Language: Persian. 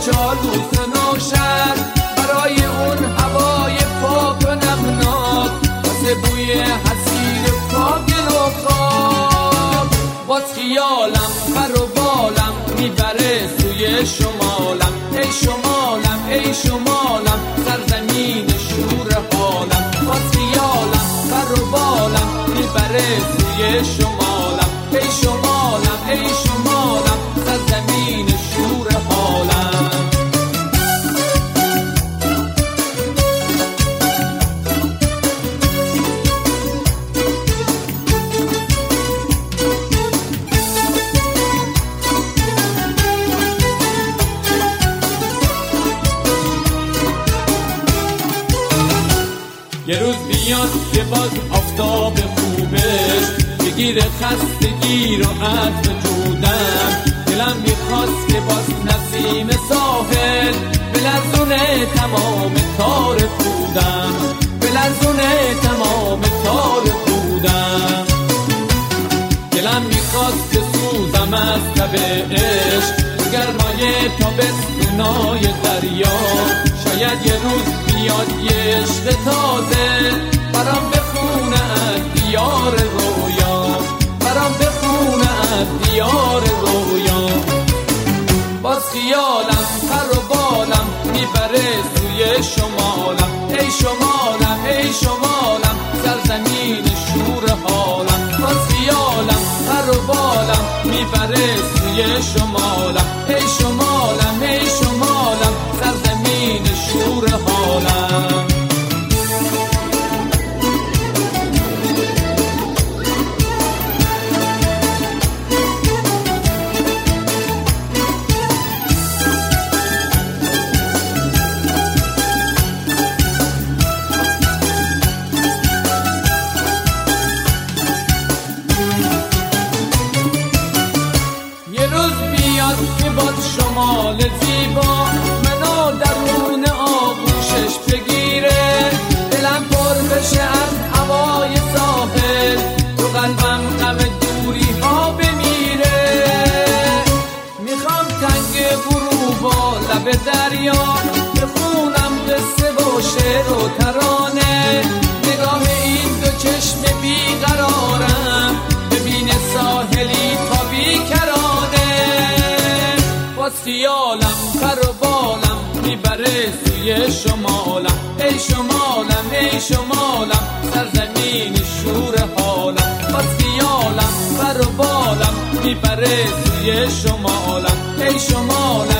چالوس نوشهر، برای اون هوای پاک و نغناک، واسه بوی حسیر پاگل و خاک. باز خیالم پر و بالم میبره سوی شمالم، ای شمالم ای شمالم سرزمین شور حالم. باز خیالم پر و بالم میبره سوی شمالم، ای شمالم ای شمالم سرزمین شور حالم. یه روز بیاد که باز آفتاب خوبش بگیره خستگی رو از وجودم، دلم میخواست که باز نسیم ساحل بلرزونه تمام تار خودم، بلرزونه تمام تار خودم. دلم میخواست که سوزم از تب عشق گرمای تابستونای دریا، شاید یه روز بیاد یه عشق تازه برام بخونه از دیار رویا، برام بخونه از دیار رویا. باز خیالم پر و بالم میبره سوی شمالم، ای شمالم ای شمالم سرزمین شور حالم. باز خیالم پر و بالم میبره سوی شمالم، ای شمالم ای شمالم سرزمین شور حالم. که باد شمال زیبا منو درون آغوشش بگیره، دلم پر بشه از هوای ساحل، تو قلبم غم دوری ها بمیره. میخوام تنگ غروب و لب دریا بخونم قصه و شعر و ترانه، نگاه این دو چشم بیقرارم ببینه ساحلی تا بیکرانه. باز خیالم پر و بالم میبره سوی شمالم، ای شمالم ای شمالم سرزمین شور حالم. باز خیالم پر و بالم میبره سوی شمالم، ای شمالم